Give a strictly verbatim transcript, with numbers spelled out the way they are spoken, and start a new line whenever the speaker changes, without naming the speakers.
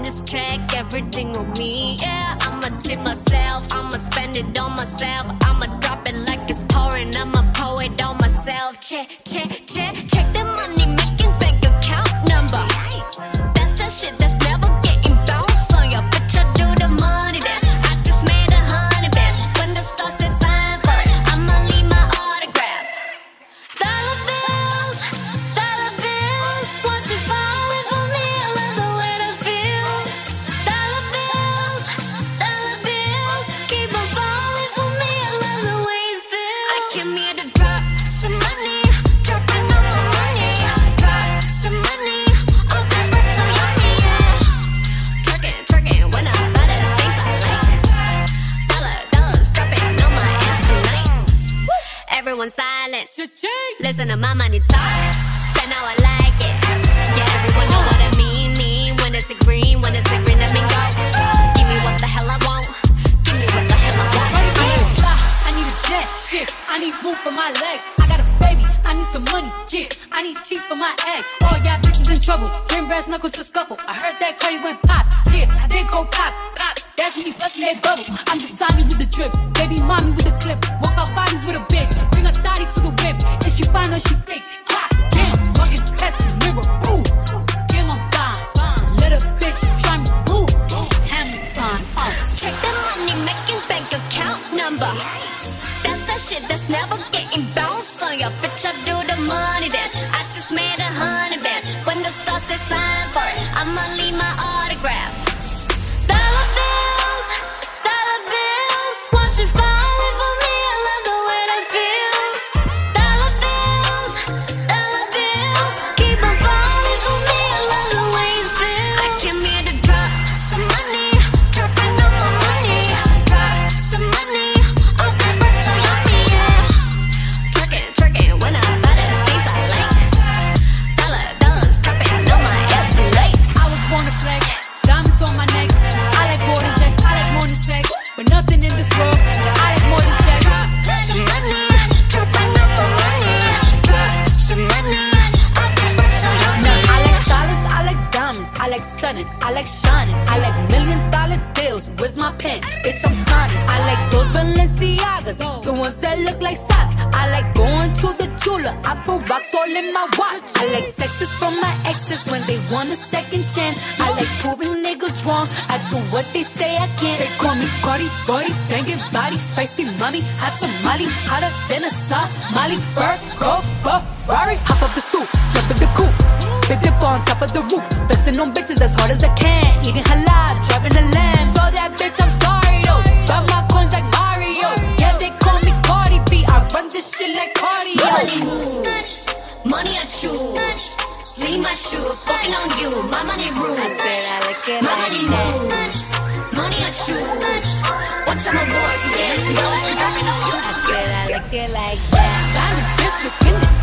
this track, everything on me, yeah. I'ma tip myself, I'ma spend it on myself. I'ma drop it like it's pouring, I'ma pour it on myself. Check, check, check, check the money making bank account number. That's the shit that's never getting bounced on ya. Bitch, I do the money dance. I just made a hundred bands. When the stars say sign for it, I'ma leave my autograph. Dollar bills, dollar bills, won't you fall in for me? I love the way that feels. Dollar bills, dollar bills, keep on falling for me. I love the way it feels. I came here to drop some money, dropping all my money. Drop some money, all this looks so yummy, yeah. Twerking, twerking when I buy the things I like. Dollar, dollars dropping on my ass tonight. Everyone silent. Listen to my money talk. Spend how I like it. Yeah, everyone know what I mean. Mean when it's a green, when it's a green, that mean goes. Give me what the hell I want. Give me what the hell I want.
I need a fly, I need a jet, shit. I need room for my legs. I got a baby, I need some money, yeah. I need teeth for my egg. All y'all bitches in trouble. Bring brass knuckles to scuffle. I heard that Cardi went pop, yeah. I did go pop, pop. That's me busting that bubble. I'm designing with the drip, baby mommy with the clip. Walk out bodies with a bitch. Bring a thotty to the whip. If she find her, she thick. God damn, fucking past the mirror. Ooh, give my fine, fine. Little bitch, try me. Ooh, Hamilton. Uh.
Check the money making bank account number. That's that shit that's never getting bounced on ya. Bitch, I do the money dance. I just made a hundred bands. When the stars say sign for it, I'ma leave my autograph. Dollar bills, dollar bills, won't you fall in for me? I love the way that feels. Dollar bills, dollar bills, keep on falling for me. I love the way it feels. I came here to drop some money, dropping all my money. Drop some money, all this looks so yummy, yeah. Twerking, twerking when I buy the things I like. Dollar, dollars dropping on my ass tonight.
I was born to flex, diamonds on my neck. I like more than checks, I like more than sex. But nothing in this world that I like more than checks.
Drop some money, dropping on my money. Drop some money, all this looks so yummy,
Now, I like
yeah.
dollars, I like diamonds, I like stunning, I like shining, I like million dollar deals. Where's my pen? Bitch, I'm signing. I like those Balenciagas, the ones that look like socks. I like going to the Tula, I put rocks all in my watch. I like texts from my exes when they want a second chance. I like proving niggas wrong, I do what they say I can't. They call me Cardi, body, banging body, spicy mommy, hot tamale, hotter than a Somali. Virgo, Ferrari, hop up the stoop, jump in the coupe. Big dip on top of the roof, flexing on bitches as hard as I can. Eating halal, driving a lamb. So that bitch, I'm sorry though. Buy my coins like Mario. Yeah, they call me Cardi B. I run this shit like cardio.
Money moves, money I choose. Sleeve my shoes, walking on you. My money rules.
I said I like it
My
like
money
that.
moves, money I choose. Watch how my boys dance, dollars we dropping on you.
I said I like it like that. Diamond district in the